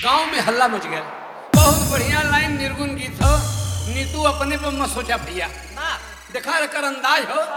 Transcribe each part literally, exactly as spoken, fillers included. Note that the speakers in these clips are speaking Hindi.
गांव में हल्ला मच गया। बहुत बढ़िया लाइन निर्गुण गीत हो। नीतू अपने पर मत सोचा भैया, देखा कर अंदाज हो।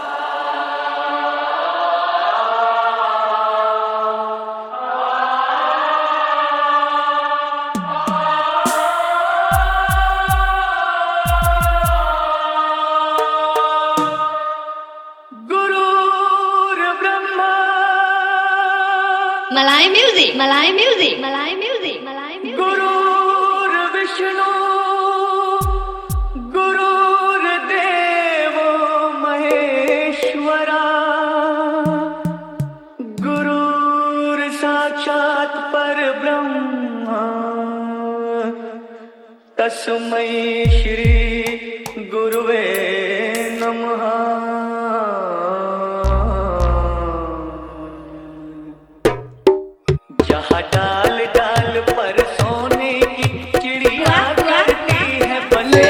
Malay music, Malay music, Malay music, Malay music. गुरुर् Vishnu गुरुर्देवो महेश्वरा गुरुर् साक्षात् परब्रह्मा तस्मै श्री गुरुवे नमः। जहाँ डाल डाल पर सोने की चिड़िया करती है बने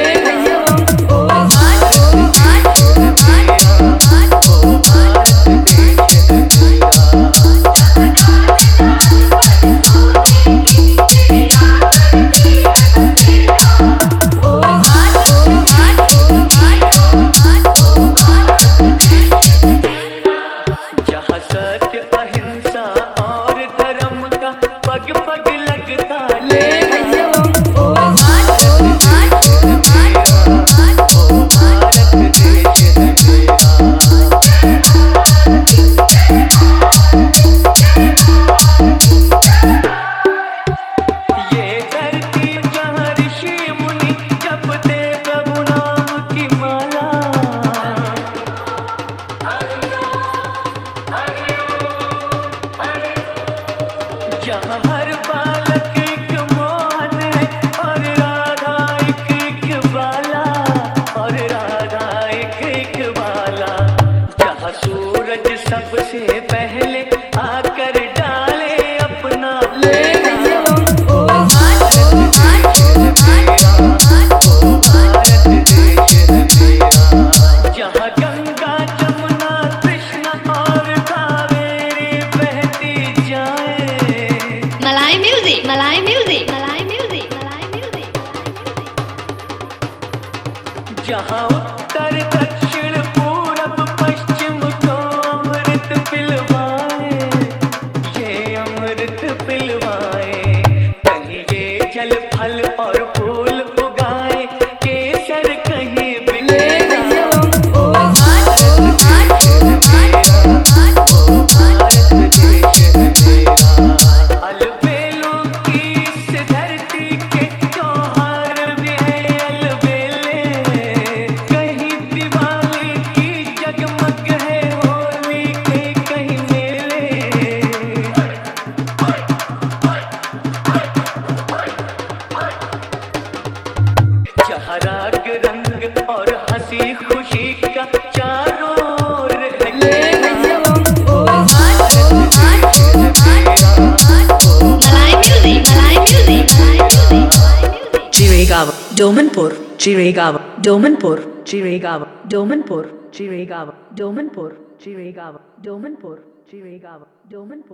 जहाँ सत्य अहिंसा और धर्म का पग पग लगता ले ये धरती जहाँ ऋषि मुनि जपते प्रभु नाम की माला। जहाँ हर बालक एक मोहन है और राधा एक एक बाला और राधा एक एक बाला। जहाँ सूरज सबसे पहले आकर डाले अपना जहाँ गंगा जमुना कृष्णा और कावेरी बहती जाए। Malay music, Malay music, Malay music, Malay music. जहाँ उत्तर दक्षिण पूरब पश्चिम को अमृत पिलवाए, ये अमृत पिलवाए। कहीं ये जल फल और फूल उगाए, केसर कहीं बिके अलबेलों की इस धरती के त्योहार भी है अलबेले। कहीं दिवाली की जगमग है होली के कहीं मेले। जहाँ राग रंग और हंसी खुशी का चारों ओर है Malay music, Malay music, Malay music, Malay music. Jiregawa, Domanpur, Jiregawa, Domanpur, Jiregawa, Domanpur, Jiregawa, Domanpur, Jiregawa, Domanpur, Jiregawa, Domanpur.